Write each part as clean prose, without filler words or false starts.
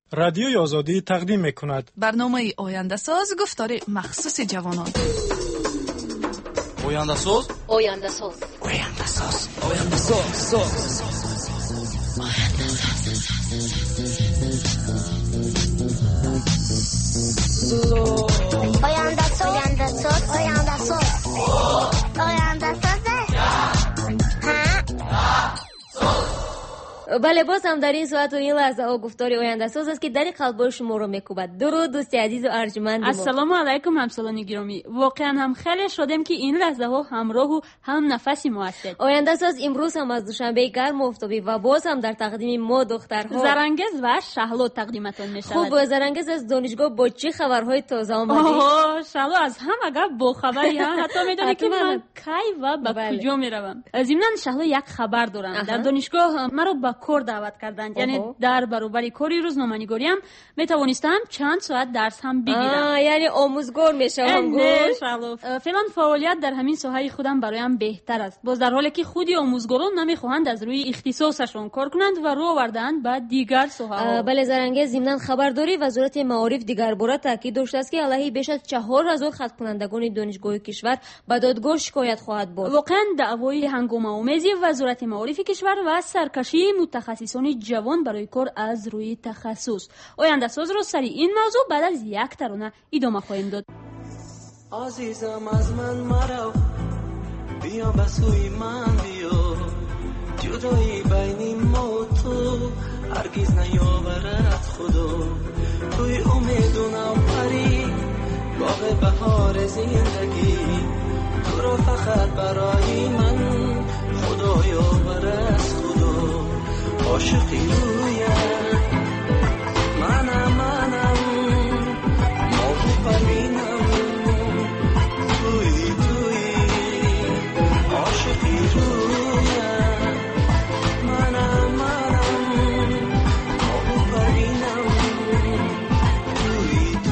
رادیوی آزادی تقدیم می‌کند. برنامه آینده ساز گفتار مخصوص جوانان. آینده ساز، آینده ساز، آینده ساز، آینده ساز. آینده ساز، آینده ساز، آینده ساز، آینده ساز. بله، باز هم در این ساعت و این لحظه ها گفتار آینده ساز است که در قلب شما رو میکوبد. درود دوستی عزیز و ارجمند. السلام علیکم همسالان گرامی. واقعا هم خیلی شدم که این لحظه ها همراه و هم نفسی ما هستید. آینده ساز امروز هم از دوشنبه گرم و آفتابی و باز هم در تقدیم ما دخترها زرنگز و شهلا تقدیمتون میشود. خوب، زرنگز از دانشگاه با چه خبرهای تازه آمدی؟ شهلا از هم اگر با خبری ها حتی میدونی که من کی و به کجا میروم. ضمن شهلا یک خبر دارم. در دانشگاه مرا به کار دعوت کردند. یعنی در برابر کاری روزنامه‌نگاری هم میتوانستم چند ساعت درس هم بگیرم. یعنی آموزگار میشم. فعلا فعالیت در همین ساحه خودم برایم بهتر است. باز در حالی که خودی آموزگاران نمیخواهند از روی اختصاصشون کار کنند و رو آوردند به دیگر ساحه‌ها. بله زرنگز، ضمن خبرداری وزارت معارف دیگر باره تاکید داشته است که علیه بیش از 4000 خط کنندگان دانشگاه کشور به دادگاه شکایت خواهد برد. واقعا دعوای هنگام‌آمیز وزارت معارف کشور و سرکشی متخصصان جوان برای کار از روی تخصص. آینده ساز رو سری این موضوع بعد از یک ترانه ادامه خواهیم داد. عزیزم از من مرو، بیا به سوی من بیا، جدایی بین ما و تو هرگز نیاورد خدا. توی امید و نوپری باغ بهار زندگی، تو رو فقط برای من خدا یاورد خدا. عاشقی رویم منم ماهو پرینم توی عاشقی رویم منم ماهو پرینم توی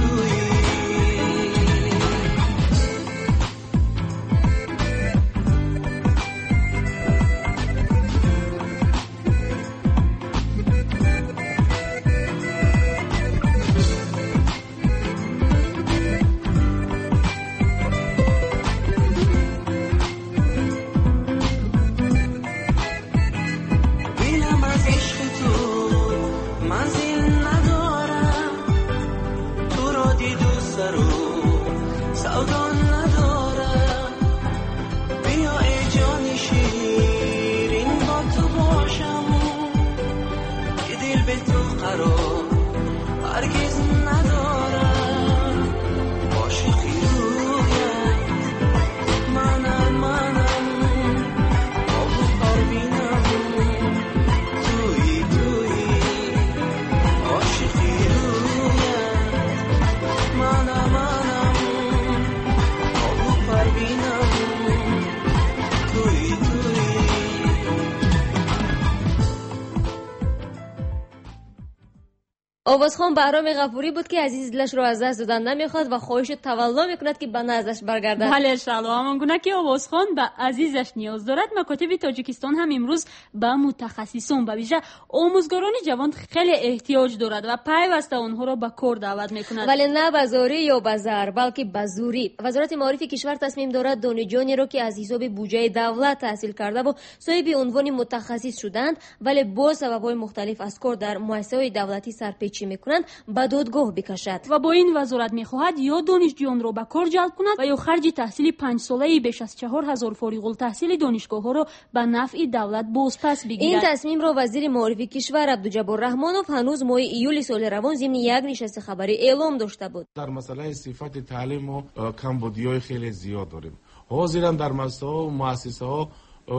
آوازخوان بهرام غفوری بود که عزیز دلش رو از دست دادن نمیخواد و خواهش تولا میکند که به نزدش برگردد. بله شالو، همان گونه که آوازخوان به عزیزش نیاز دارد، مکاتب تاجیکستان هم امروز به متخصصان به ویژه آموزگاران جوان خیلی احتیاج دارد و پیوسته آنها را به کار دعوت میکند. ولی نه به زاری یا به زر، بلکه به زوری. وزارت معارف کشور تصمیم دارد دانشجویانی را که از حساب بودجه دولت تحصیل کرده و صاحب عنوان متخصص شدند ولی با سبب‌های مختلف از کار در مؤسسه‌های دولتی سرپیچی میکنند به دادگاه بکشد. و با این وزارت میخواهد یا دانشجویان را به کار جلب کند و یا خرج تحصیل 5 ساله بیش از 4000 فارغ التحصیل دانشگاه‌ها را به نفع دولت بازپس بگیرد. این تصمیم را وزیر معارف کشور عبدالجبار رحمانوف هنوز ماه ایول سال روان ضمن یک نشست خبری اعلام داشته بود. در مسئله صفت تعلیم و کمبودی‌های خیلی زیاد داریم. حاضرن در مؤسسه‌ها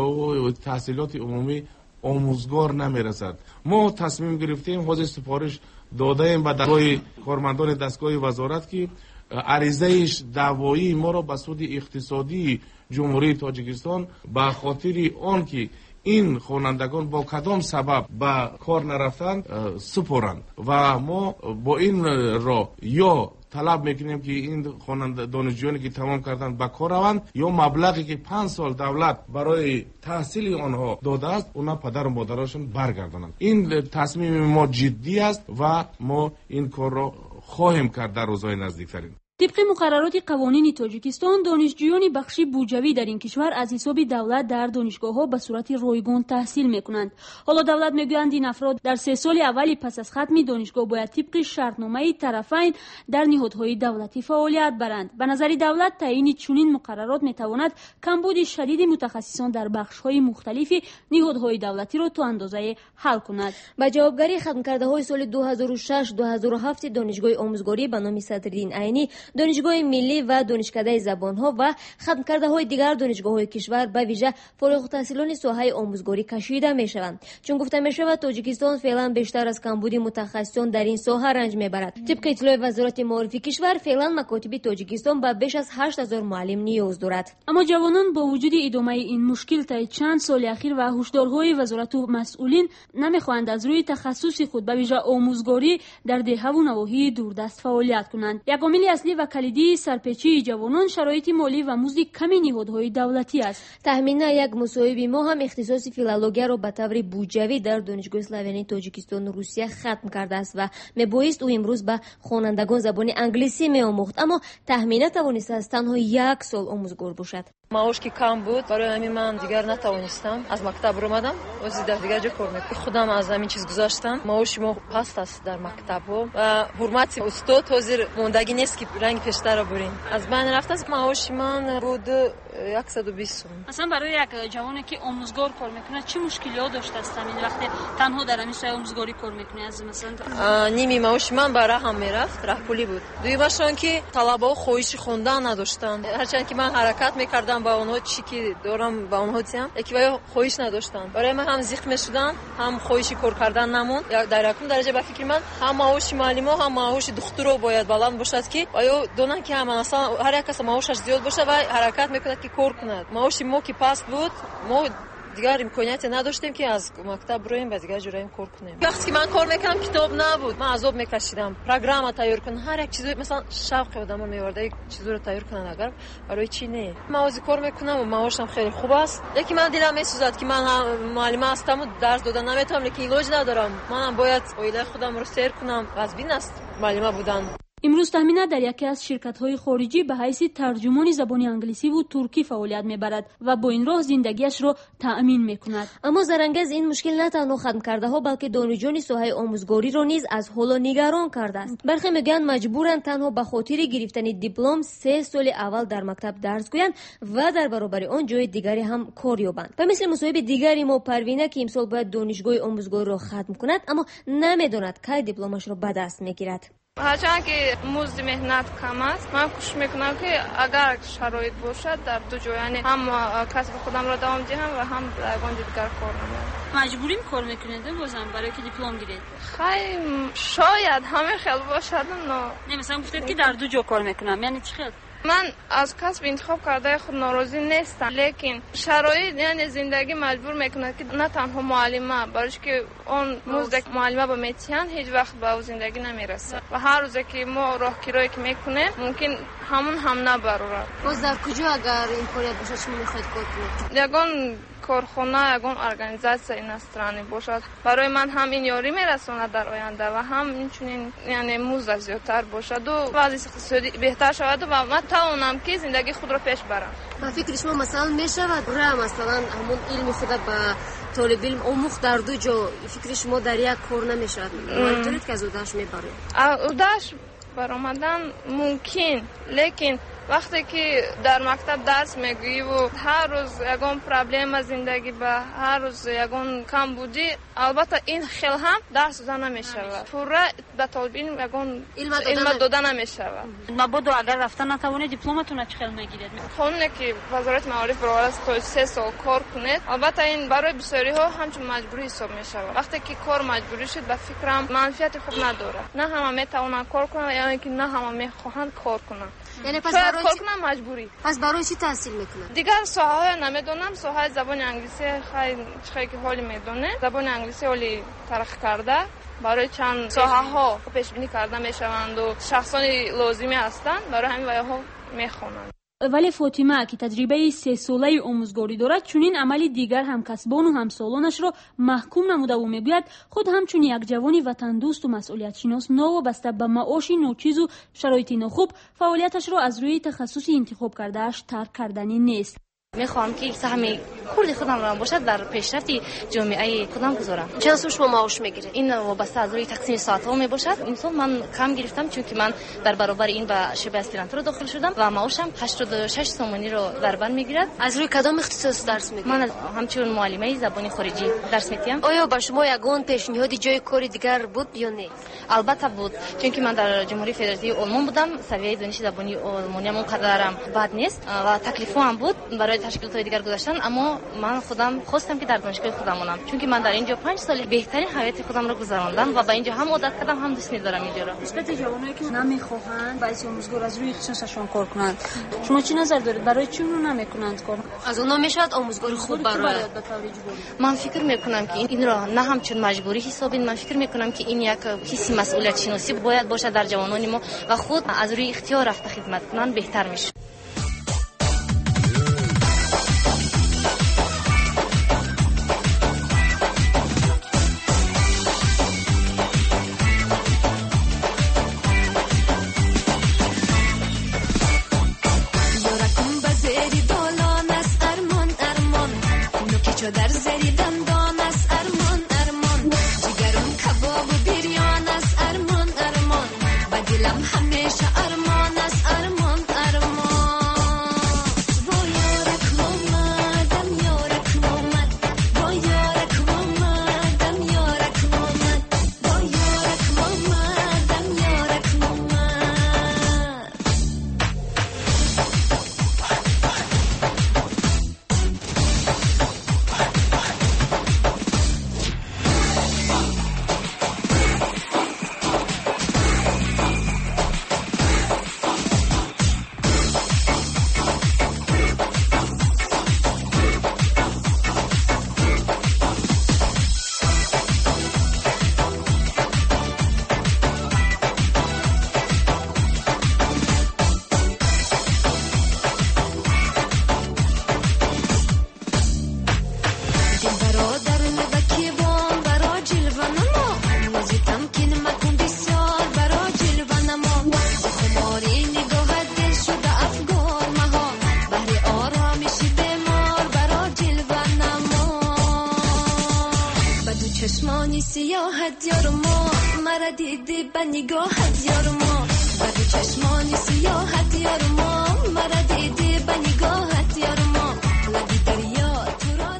و تحصیلات عمومی آموزگار نمیرسد. ما تصمیم گرفتیم، حاضر سفارش دادیم به دعوای کارمندان دستگاه وزارت که عریضه‌اش دعوایی ما را به سود اقتصادی جمهوری تاجیکستان به خاطر آن که این خوانندگان با کدام سبب به کار نرفتند سپرند و ما با این راه یا طلب میکنیم که این خواننده دانشجویانی که تمام کردن به کار روند یا مبلغی که 5 سال دولت برای تحصیل آنها داده است اونا پدر و مادرشون برگردانند. این تصمیم ما جدی است و ما این کار را خواهیم کرد در روزهای نزدیکترین. طبق مقررات قوانین تاجیکستان دانشجویان بخشی بودجوی در این کشور از حساب دولت در دانشگاه‌ها به صورت رایگان تحصیل می‌کنند. حالا دولت می‌گویند این افراد در 3 سال اولی پس از ختم دانشگاه باید طبق شرطنامه طرفین در نهادهای دولتی فعالیت برند. به نظر دولت تعیین چنین مقررات می‌تواند کمبود شدید متخصصان در بخش‌های مختلف نهادهای دولتی را تا اندازه حل کند. با جوابگری ختم کرده‌های سال 2006-2007 دانشگاه آموزگاری به نام صدرالدین عینی، دانشگاه ملی و دانشکده زبانها و ختم کرده های دیگر دانشگاه‌های کشور به ویژه فارغ التحصیلان ساحه آموزگاری کشیده می‌شوند. چون گفته می‌شود تاجیکستان فعلا بیشتر از کمبود متخصصان در این ساحه رنج می‌برد. طبق اطلاع وزارت معارف کشور فعلا مکاتب تاجیکستان به بیش از 8000 معلم نیاز دارد. اما جوانان با وجود ادامه این مشکل تا چند سال اخیر و هشدارهای وزارت و مسئولین نمی‌خواهند از روی تخصص خود به ویژه آموزگاری در دهه و نواحی دوردست فعالیت کنند. یک عامل اصلی و کلیدی سرپیچی جوانان شرایط مالی و مزد کمی نهادهای دولتی است. تخمین یک مصاحب ما هم اختصاص فیلولوژی را به طور بودجوی در دانشگاه اسلاویانی تاجیکستان و روسیه ختم کرده است و میبایست او امروز به خوانندگان زبان انگلیسی میآموخت، اما تخمین توانسته است تنها 1 سال آموزگار باشد. معاش که کم بود برای همین من دیگر نتوانستم از مکتب اومدم و در دیگر جا کار میکنم. خودم از همین چیز گذاشتم. معاش ما پست است در مکتب و حرمت استاد حاضر موندگی نیست که رنگ پیشتر را برین. از بین رفت از معاش من بود 120 سوم. مثلا برای یک جوانی که آموزگار کار میکنه چه مشکلاتی داشته است همین وقتی تنها در همین سایه آموزگاری کار میکنه؟ از مثلا نیمی معاش من برای هم میرفت، راه پولی بود. دویمشون که طلبه خواهش خوندن نداشتن. هرچند که من حرکت میکردم با اونها چی که دارم با اونها تیم یکی وای خواهش نداشتن. برای من هم زیق میشدن، هم خواهشی کار کردن نمون. در یکم درجه به فکر من هم معاش معلم هم معاش دکتر باید بلند باشد که آیا دونن که هم اصلا هر یک کس معاشش زیاد باشه و حرکت میکنه که کار کند. معاش ما که پست بود ما دیگر امکانیت نداشتیم که از مکتب برویم و دیگر جورایم کار کنیم. وقتی که من کار میکردم کتاب نبود، من عذاب میکشیدم. پروگرام تیار کنم، هر یک چیزی مثلا شوق آدمو میورده یک چیزی رو تیار کنن، اگر برای چی نه. من از کار میکنم و معاشم خیلی خوب است. یکی من دلم میسوزد که من معلم هستم و درس دادن نمیتونم، لیکن ایلاج ندارم. منم باید اویله خودم رو سیر کنم. از بین است معلم بودن. امروز تهمینه در یکی از شرکت‌های خارجی به حیث ترجمان زبان انگلیسی و ترکی فعالیت می‌برد و با این راه زندگیش را تأمین می‌کند. اما زرنگز این مشکل نه تنها ختم کرده ها بلکه دانشجویان ساحه آموزگاری را نیز از حال نگران کرده است. برخی میگن مجبورند تنها به خاطر گرفتن دیپلم 3 سال اول در مکتب درس کنند و در برابر آن جای دیگری هم کار یابند. و مثل مصاحب دیگری ما پروینه که امسال باید دانشگاه آموزگاری را ختم کند اما نمیداند کی دیپلمش را به دست میگیرد. هرچند که مزد مهنت کم است، من کوشش میکنم که اگر شرایط باشد در دو جای، یعنی هم کسب خودم را دوام دهم و هم در یگان دیگر کار کنم. مجبوریم کار میکنید بازم برای که دیپلم گیرید؟ خیلی شاید همه خیلی باشد. نه مثلا گفتید که در 2 جا کار میکنم، یعنی چی خیلی؟ من از کسب انتخاب کرده خود ناراضی نیستم، لیکن شرایط یعنی زندگی مجبور میکنه که نه تنها معلمه، برای که اون مزد معلمه با میتیان هیچ وقت به زندگی نمیرسه و هر روزی که ما راهگیری که میکنه ممکن همون هم نبره. باز در کجا اگر این کاریت باشه چی میخواید کار کنید؟ یگان کارخانه، یگان ارگانیزاسیون اینسترانی باشد برای من هم این یاری میرسونه در آینده و هم اینچنین یعنی مزد زیادتر باشد و وضعیت اقتصادی بهتر شود و من توانم که زندگی خود را پیش برم. با فکر شما مثلا میشود مثلا همون علم خود با طالب علم آموخت در 2 جا، فکر شما در یک کار نمیشود؟ معنی که از اودش میبرید؟ اودش برآمدن ممکن، لیکن وقتی که در مکتب درس میگویی و هر روز یگان پرابلم از زندگی به هر روز یگان کم بودی، البته این خیلی هم درس دادن نمیشود. پورا به طالب علم یگان علم دادن نمیشود. مبادا اگر رفتن نتوانه دیپلمتون چه خیلی میگیرید؟ قانونی که وزارت معارف برای است تا 3 سال کار کنید، البته این برای بسیاری ها همچون مجبوری حساب میشود. وقتی که کار مجبوری شد به فکرم منفعت خوب نداره. نه همه میتوانند کار کنند، یعنی که نه همه میخواهند کار کنند. یعنی پس شاید برای کار کنم مجبوری. پس برای چی تحصیل میکنن؟ دیگر ساحه نمیدونم، ساحه زبان انگلیسی خیلی که حالی میدونه، زبان انگلیسی حالی ترقی کرده، برای چند ساحه ها پیش بینی کرده میشوند و شخصانی لازمی هستند، برای همین ها میخونند. ولی فاطمه که تجربه 3 ساله آموزگاری دارد چنین عملی دیگر همکسبان و همسالانش را محکوم نموده و میگوید خود همچون یک جوان وطن دوست و مسئولیت شناس نوابسته به معاش ناچیز و شرایط ناخوب فعالیتش را از روی تخصصی انتخاب کردهش ترک کردنی نیست. میخوام که سهم خرد خودم را باشد در پیشرفت جامعه خودم گذارم. چند سال شما معاش میگیرید؟ این وابسته از روی تقسیم ساعت ها میباشد. این سال من کم گرفتم چون که من در برابر این به شبه اسپرانتو داخل شدم و معاشم 86 تومانی رو در بر میگیرد. از روی کدام اختصاص درس میگیرید؟ من همچون معلمه زبان خارجی درس میدم. آیا با شما یگان پیشنهاد جای کاری دیگر بود یا نه؟ البته بود، چون که من در جمهوری فدراتیو آلمان بودم، سویه دانش زبانی آلمانی هم اونقدرم بد نیست و تکلیفم هم بود برای تشکیلات دیگر گذاشتن، اما من خودم خواستم که در دانشگاه خودم مونم، چون که من در اینجا 5 سال بهترین حیات خودم رو گذراندم و با اینجا هم عادت کردم، هم دوست دارم اینجا رو. نسبت جوانایی که نمیخواهند باعث آموزگار از روی اختصاصشون کار کنند، شما چی نظر دارید؟ برای چی اونها نمیکنند کار؟ از اونها میشود آموزگار خوب برای من فکر میکنم که این را نه همچون مجبوری حسابین، من فکر میکنم که این یک حس مسئولیت شناسی باید باشه در جوانان ما و خود از روی اختیار رفته خدمت کنن بهتر میشه. در زری دندان است ارمان ارمان، جگرم کباب و بیریان است ارمان ارمان، و دلم همیشه ارمان است ارمان ارمان. با یارک اومدم یارک اومد، با یارک اومدم یارک اومد، با یارک اومدم یارک اومد. چشمانی سیاحت یارما مرا دیدی به نگاهت یارما، بدو چشمانی سیاحت یارما مرا دیدی به نگاهت یارما، لبی دریا تو را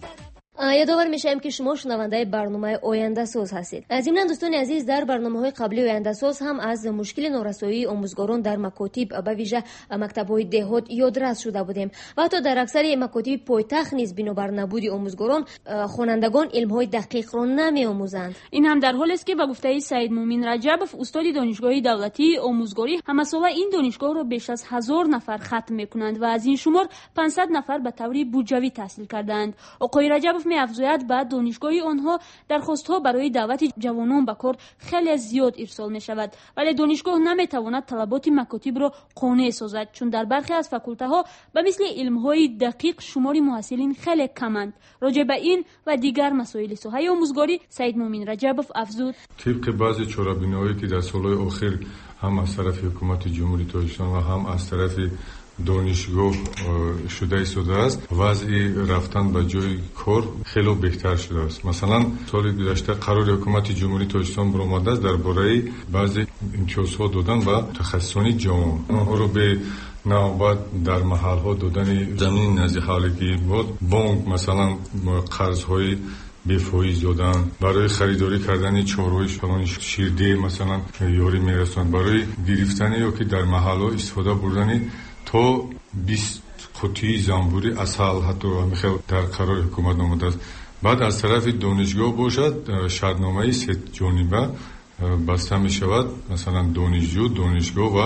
یادآور میشم که شما شنونده برنامه آینده ساز هستید. از این دوستان عزیز، در برنامه‌های قبلی آینده ساز هم از مشکل نارسایی آموزگاران در مکاتب به ویژه مکتب‌های دهات یادرس شده بودیم و حتی در اکثر مکاتب پایتخت نیز بنابر نبود آموزگاران خوانندگان علم‌های دقیق را نمی‌آموزند. این هم در حالی است که به گفته سید مومن رجبوف استاد دانشگاه دولتی آموزگاری همه ساله این دانشگاه را بیش از 1000 نفر ختم می‌کنند و از این شمار 500 نفر به طور بودجوی تحصیل کردند. آقای رجبوف افزاید بعد دانشگاهی آنها درخواست‌ها برای دعوت جوانان به کار خیلی زیاد ارسال می‌شود، ولی دانشگاه نمی‌تواند طلبات مکاتب را قانع سازد، چون در برخی از فاکولته‌ها به مثل علم‌های دقیق شمار محصلین خیلی کمند. راجع به این و دیگر مسائل ساحه آموزگاری سید مومن رجبوف افزود: طبق بعضی چرابین‌هایی که در سال‌های اخیر هم از طرف حکومت جمهوری تاجیکستان و هم از طرف دانشگاه شده است، وضع رفتن به جای کار خیلی بهتر شده است. مثلا سال گذشته قرار حکومت جمهوری تاجیکستان برآمده است درباره بعضی امتیازها دادن و تخصصانی جوان، آنها رو به نوبت در محل‌ها دادن زمین نزد حالگی بود، بانک مثلا قرض‌های بفایز دادن، برای خریداری کردن چهارراه فلان شیرده مثلا یاری میرسند، برای گرفتن یا که در محل‌ها استفاده بردن تو 20 قطعه زنبوری اصل حتی میخواد در قرار حکومت آمده است. بعد از طرف دانشگاه باشد شرطنامه 3 جانبه بسته می شود، مثلا دانشجو، دانشگاه و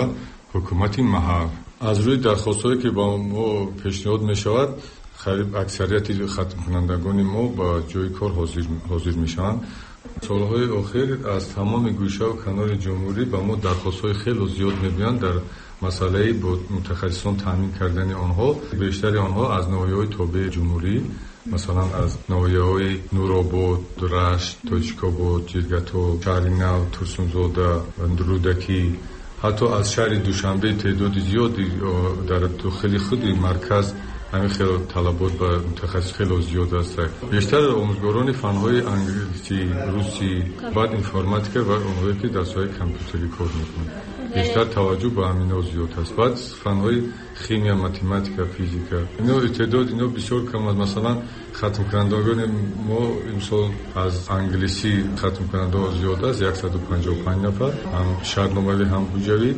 حکومت محل. از روی درخواست‌هایی که با ما پیشنهاد می‌شود خیلی اکثریت ختم کنندگان ما با جای کار حاضر میشن. سالهای اخیر از تمام گوشه و کنار جمهوری با ما درخواست‌های خیلی زیاد می‌بینند در مسئله با متخصصان تامین کردن آنها. بیشتر آنها از ناحیه‌های تابع جمهوری، مثلا از ناحیه‌های نورآباد، رشت، تاجیک‌آباد، جرگتو، شهر نو، ترسونزاده، رودکی، حتی از شهر دوشنبه تعداد زیادی در داخل خود مرکز همین خیلی طلبات و متخصص خیلی زیاد است. بیشتر آموزگاران فن‌های انگلیسی، روسی، بعد اینفرماتیک و اونهایی که در ساحه کامپیوتری کار می‌کنند بیشتر توجه به همینا زیاد است. بعد فن‌های شیمی، متماتیک، فیزیک اینا تعداد اینا بسیار کم است. مثلا ختم کنندگان ما امسال از انگلیسی ختم کننده زیاد است، 155 نفر، هم شهرنامه‌ای هم بودجه‌ای.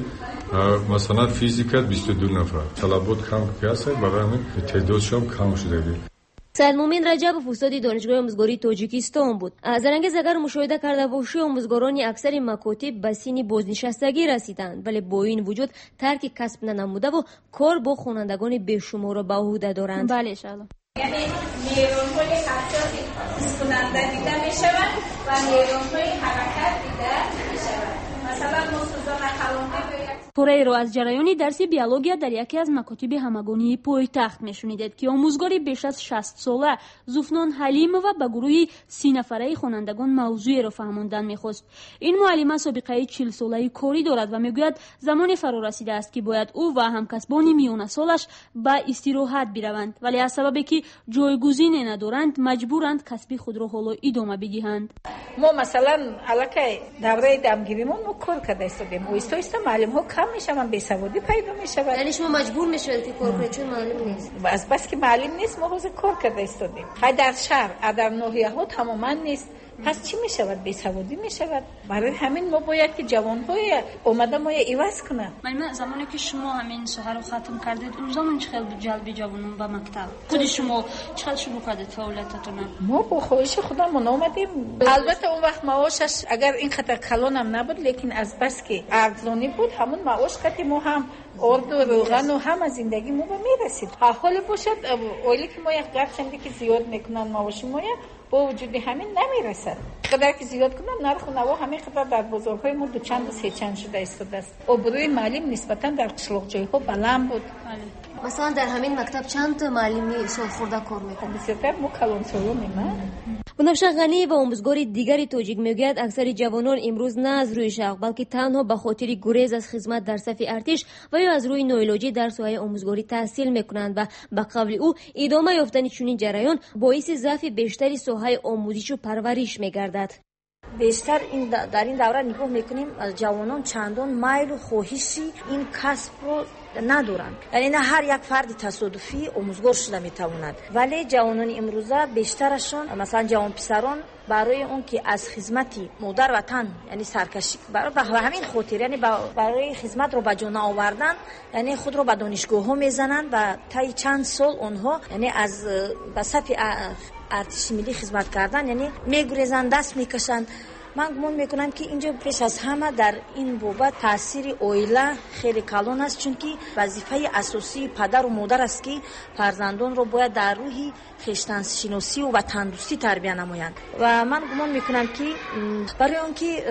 مثلا فیزیک 22 نفر. طلبات کم است، برای همین تعدادشون کم شده. سید مومن رجبов استاد دانشگاه آموزگاری تاجیکستان بود. زرنگز اگر مشاهده کرده باشی آموزگاران اکثر مکاتب به سن بازنشستگی رسیدند، ولی با این وجود ترک کسب ننموده و کار با خوانندگان بیشمار را به عهده دارند. بله انشاءالله. یعنی نیرون‌های حساسی کننده دیده می‌شوند و نیرون‌های حرکت دیده می‌شوند. مثلا مستوزان کلمه پوره رو از جریان درس بیولوژی در یکی از مکاتب همگانی پایتخت میشنیدید که آموزگاری بیش از 60 ساله زوفنان حلیم و به گروه 30 نفره خوانندگان موضوع را فهماندن میخواست. این معلمه سابقه 40 ساله کاری دارد و میگوید زمان فرا رسیده است که باید او و همکسبان میانه سالش به استراحت بروند، ولی از سببی که جایگزین ندارند مجبورند کسب خود را حالا ادامه بدهند. ما مثلا الکی دوره دمگیریمون ما کار کرده استادیم و استاد معلم ها کم میشم بیسوادی پیدا میشود. یعنی شما مجبور میشید که کار کنید چون معلم نیست. بس که معلم نیست ما روز کار کرده استادیم. خیلی در شهر در ناحیه ها تماما نیست. پس چی میشود؟ بیسوادی میشود. برای همین ما باید که جوانهای اومده ما عوض کنه. من زمانی که شما همین سحر رو ختم کردید اون زمان چقدر جلب جوانان به مکتب خود شما چقدر شروع کردید فعالیتتون؟ ما با خواهش خودمون اومدیم. البته اون وقت معاشش اگر این خطر کلان هم نبود، لیکن از بس که ارزانی بود همون معاش کردیم ما هم ارد و روغن و هم از زندگی ما میرسید. حال باشد اولی که ما یک گرچندی که زیاد میکنن معاش ما با وجود همین نمیرسد. قدر که زیاد کنن نرخ و نوا همین قدر در بازارهای ما دو چند و سه چند شده ایستاده است. آبروی معلم نسبتا در قشلاق جایها بلند بود. مثلا در همین مکتب چند معلمی سالخورده کار میکنه؟ بسیار ما کلان سالونیم. بنفشه غنی و آموزگار دیگری توجیک میگوید اکثر جوانان امروز نه از روی شوق بلکه تنها به خاطر گریز از خدمت در صف ارتش و یا از روی نوئولوژی در ساحه آموزگاری تحصیل میکنند و به قول او ادامه یافتن چنین جریان باعث ضعف بیشتری ساحه آموزش و پرورش میگردد. بیشتر در این دوره نگاه میکنیم از جوانان چندان میل و خواهشی این کسب رو ندارند. یعنی نه هر یک فرد تصادفی آموزگار شده میتواند، ولی جوانان امروزه بیشترشون مثلا جوان پسران برای اون که از خدمتی مادر وطن یعنی سرکشی برای به همین خاطر یعنی برای خدمت رو به جان آوردن یعنی خود رو به دانشگاه ها میزنن و تا چند سال اونها یعنی از به صف ارتش ملی خدمت کردن یعنی میگریزن، دست میکشن. من گمان میکنم که اینجا پیش از همه در این بابت تاثیر اویله خیلی کلان است، چون که وظیفه اساسی پدر و مادر است که فرزندان رو باید در روحی خویشتن‌شناسی و تندرستی تربیت نمایند. و من گمان میکنم که برای اون که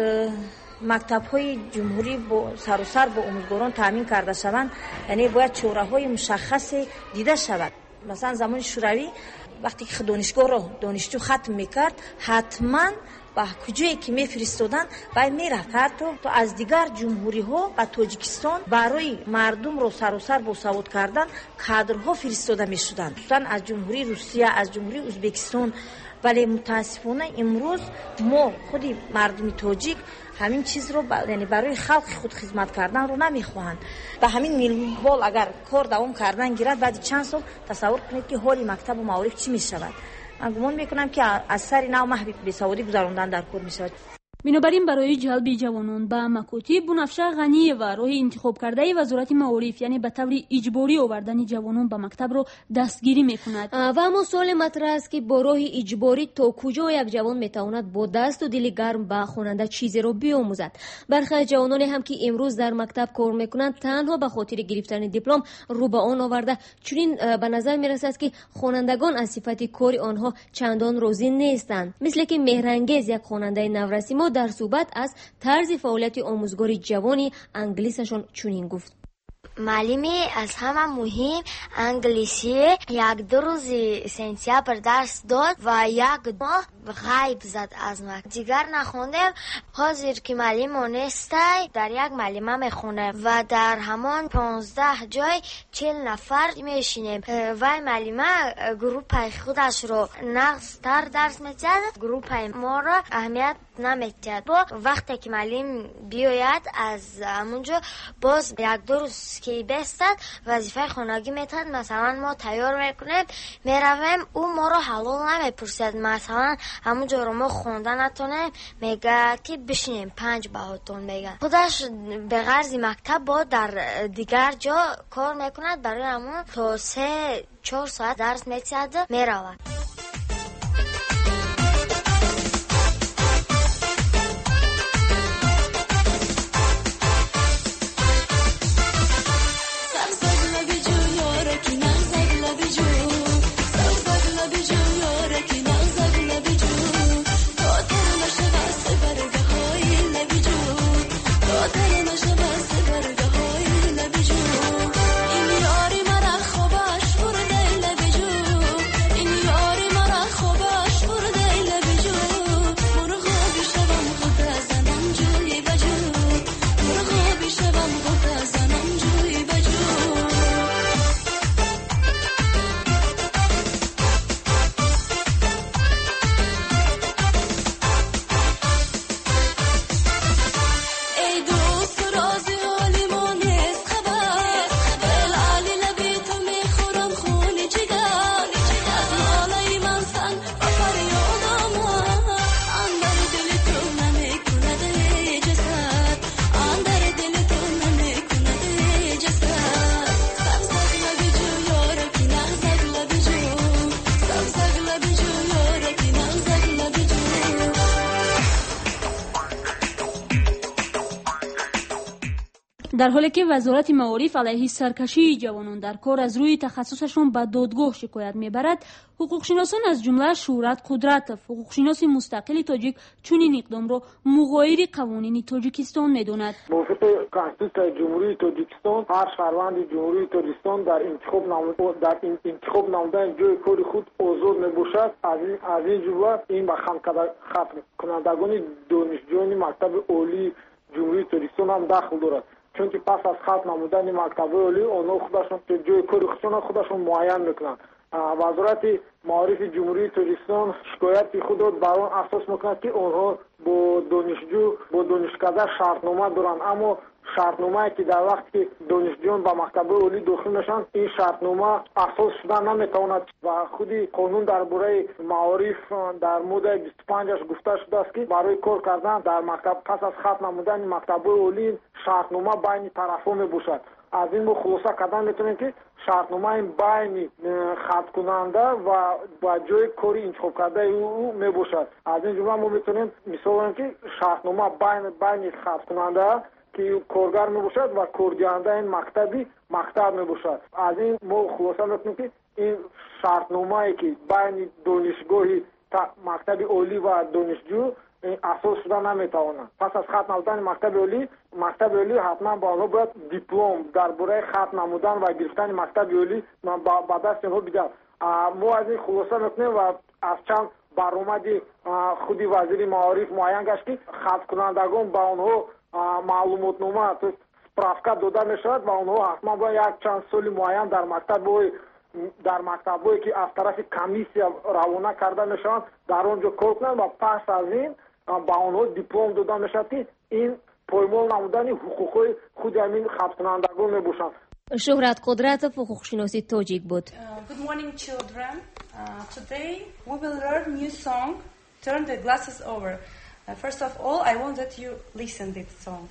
مکتب‌های جمهوری با سر و سر با آموزگاران تامین کرده شوند یعنی باید چوره‌های مشخص دیده شود. مثلا زمان شوروی وقتی که دانشگاه رو دانشجو ختم میکرد حتما به کجایی که میفرستادن باید میرفت حتی تو از دیگر جمهوری ها به تاجیکستان برای مردم رو سر و سر با سواد کردن کادرها فرستاده میشدن، خصوصا از جمهوری روسیه، از جمهوری ازبکستان. ولی متاسفانه امروز ما خودی مردم تاجیک همین چیز رو یعنی برای خلق خود خدمت کردن رو نمیخواهند. به همین منوال اگر کار دوام کردن گیرد بعد چند سال تصور کنید که حال مکتب و معارف چی میشود. من گمان میکنم که از سر نو محو بیسوادی گذراندن در کار میشود. بنابراین برای جلب جوانان به مکاتب بنفشه غنی‌یeva راه انتخاب کرده وزارت معارف یعنی به طور اجباری آوردن جوانان به مکتب رو دستگیری میکند. و اما سوال مطرح است که با راه اجباری تا کجا یک جوان میتواند با دست و دل گرم به خواننده چیزی رو بیاموزد. برخی از جوانان هم که امروز در مکتب کار میکنند تنها به خاطر گرفتن دیپلم رو به آن آورده، چنین به نظر میرسد که خوانندگان از صفت کار آنها چندان راضی نیستند. مثل که مهرانگیز یک خواننده نورسی ما در صحبت از طرز فعالیت آموزگار جوانی انگلیسشون چنین گفت: معلمی از همه مهم انگلیسی 1-2 روز سنتیامبر درس داد و 1 ماه غیب زد از ما. دیگر نخوندم. حاضر که معلم نیست در یک معلمه میخونه و در همان 15 جای 40 نفر میشینیم و معلمه گروپ خودش رو نقص تر درس میدهد، گروپ ما رو اهمیت نمیدهد. با وقتی که معلم بیاید از همونجا باز 1-2 روز که بستد وظیفه خانگی میتد. مثلا ما تیار میکنیم میرویم، او ما رو حلال نمیپرسد. مثلا همونجا رو ما خوندن نتونیم میگه که بشینیم 5 بهاتون میگه. خودش به غرض مکتب با در دیگر جا کار میکند، برای همون تا 3-4 ساعت درس میتد میرود. در حالی که وزارت معارف علیه سرکشی جوانان در کار از روی تخصصشون به دادگاه شکایت میبرد، حقوقشناسان از جمله شهرت قدرت حقوقشناس مستقل تاجیک چنین اقدام را مغایر قوانین تاجیکستان میداند. موافق کنستیتوسیون جمهوری تاجیکستان هر شهروند جمهوری تاجیکستان در انتخاب نمودن جای کار خود آزاد میباشد. از این جمله این به ختم کنندگان دانشجویان مکتب عالی جمهوری تاجیکستان هم دخل دارد، چون که پس از ختم نمودن مکتب عالی آنها خودشون جای کار خودشون معین میکنند. وزارت معارف جمهوری تاجیکستان شکایت خود را بر آن اساس میکند که آنها با دانشکده شرطنامه دارند، اما شرطنامه که در وقتی که دانشجویان به مکتب عالی داخل میشن این شرطنامه اساس شدن نمیتواند و خودی قانون درباره معارف در ماده 25 گفته شده است که برای کار کردن در مکتب پس از ختم نمودن مکتب عالی شرطنامه بین طرفان میباشد. از این ما خلاصه کردن میتونیم که شرطنامه بین ختم کننده و با جای کاری انتخاب کرده او میباشد. از این جمله ما میتونیم مثال که شرطنامه بین ختم کننده که کارگر میباشد و کارگیرنده این مکتب میباشد. از این ما خلاصه میکنیم که این شرطنامه‌ای که بین دانشگاهی مکتب عالی و دانشجو اساس شدن نمیتواند. پس از ختم نمودن مکتب عالی حتما با آنها باید دیپلم درباره ختم نمودن و گرفتن مکتب عالی با دست آنها بدهد. ما از این خلاصه میکنیم و از چند برآمد خودی وزیر معارف معین گشت که ختم کنندگان با آنها معلوماتنامه سپرافکا داده میشود و آنها حتما باید یک چند سال معین در مکتب‌هایی که از طرف کمیسیا روانه کرده میشوند در آنجا کار کنند و پس از این با آنها دیپلم داده میشود که این پایمال نمودن حقوق خود همین ختم کنندگان میباشند. شهرت قدرت حقوقشناسی تاجیک بود. Good morning children. Today we will learn new song Turn the Glasses Over. First of all, I want that you listen this song.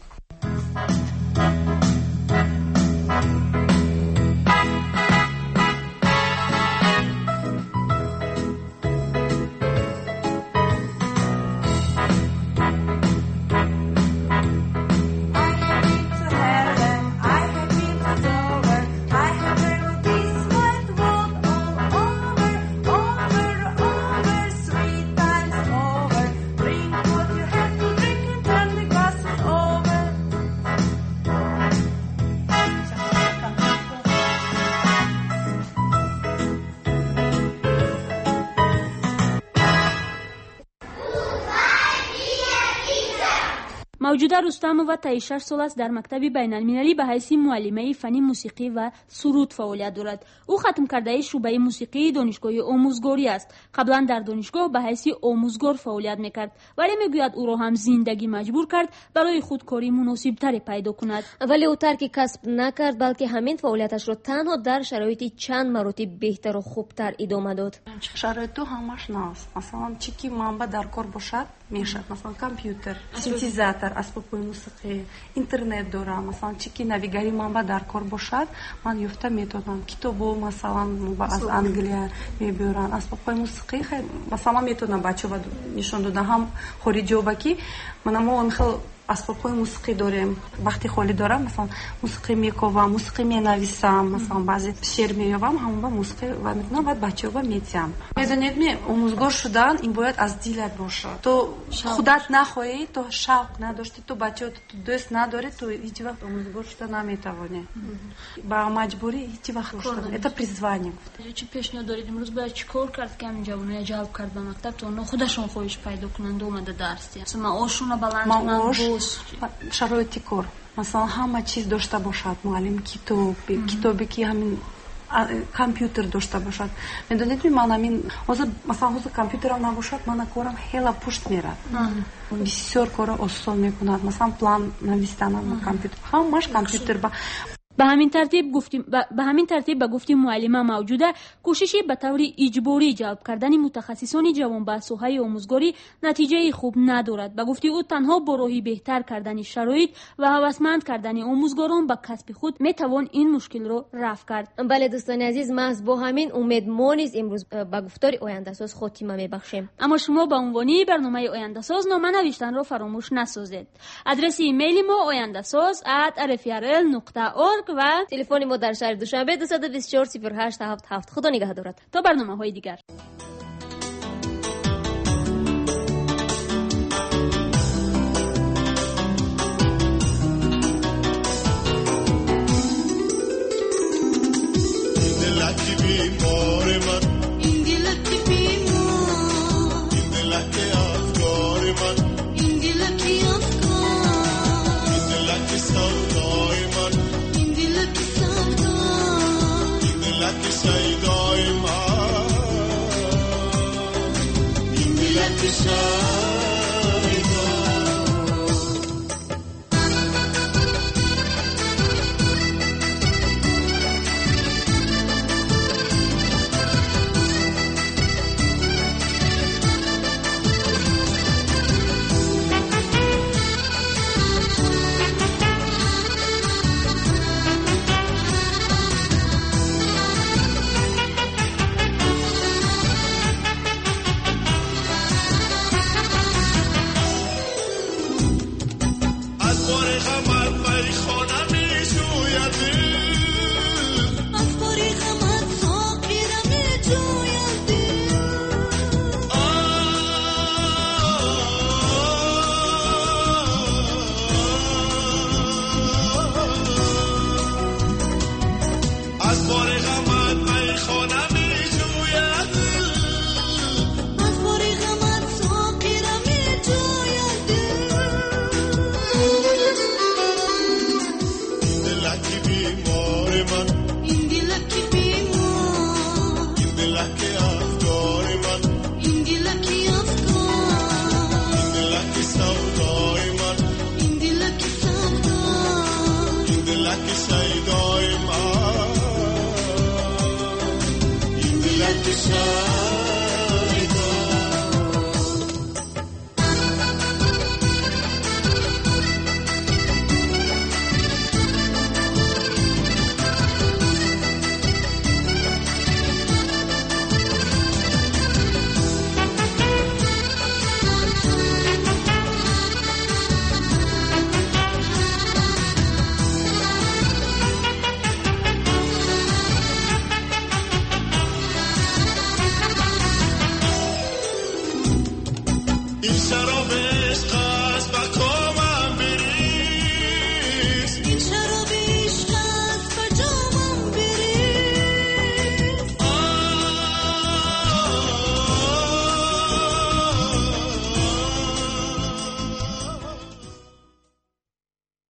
موجوده رستم و طی 6 سال است در مکتب بین‌المللی به حیث معلمه فنی موسیقی و سرود فعالیت دارد. او ختم کرده شعبه موسیقی دانشگاه آموزگاری است. قبلا در دانشگاه به حیث آموزگار فعالیت میکرد، ولی میگوید او را هم زندگی مجبور کرد برای خودکاری مناسب تری پیدا کند. ولی او ترک کسب نکرد، بلکه همین فعالیتش را تنها در شرایط چند مراتب بهتر و خوبتر ادامه داد. شرایط همش ناست. مثلا چیزی منبع در کار باشد میشد، مثلا کامپیوتر، سینتزاتور، اسباب موسیقی، اینترنت دارم. مثلا چیزی نویگری منبع در کار باشد من یافته میتونم. کتابو مثلا از انگلیس میبرن، اسباب موسیقی مثلا میتونم بچه‌ها نشون دادم. هم خارجی من میخوام اسباب موسیقی داریم. وقتی خالی دارم مثلا موسیقی میکوام، موسیقی مینویسم، مثلا بعضی شعر مییابم، همون با موسیقی و میتونم بعد بچه‌ها میتیم. میدونید آموزگار شدن این باید از دل باشه. تو خودت نخواهی، تو شوق نداشتی، تو بچه‌ها تو دوست نداری، تو هیچ وقت آموزگار شدن نمیتوانی. با مجبوری هیچ وقت شدن. Это призвание. چه پیشنهاد دارید امروز باید چیکار کرد که این جوانای جلب کرد به مکتب تا اونا خودشون خواهش پیدا کنند اومده درس؟ مثلا آشون بلند کنند، شرایط کار، مثلا همه چیز داشته باشد، معلم کتابی که همین کامپیوتر داشته باشد. میدونید من همین مثلا کامپیوترم نباشد من کارم خیلی پشت میرد. بسیار کار آسان میکند. مثلا پلان نوشتن на کامپیوتر، همش کامپیوتر. به همین ترتیب به گفته معلمه موجوده کوششی به طور اجباری جلب کردن متخصصان جوان به ساحه آموزگاری نتیجه خوب ندارد. به گفته او تنها با راهی بهتر کردن شرایط و هوسمند کردن آموزگاران به کسب خود میتوان این مشکل رو رفع کرد. بله دوستان عزیز، محض با همین امید ما نیز امروز به گفتار آینده ساز خاتمه میبخشیم. اما شما به عنوان برنامه آینده ساز نامه نوشتن را فراموش نسازید. آدرس ایمیل ما ayandasaz@rfrl.org و تلفن ما در شهر دوشنبه 224 0877. خدا نگهدارت تا برنامه‌های دیگر. Shine.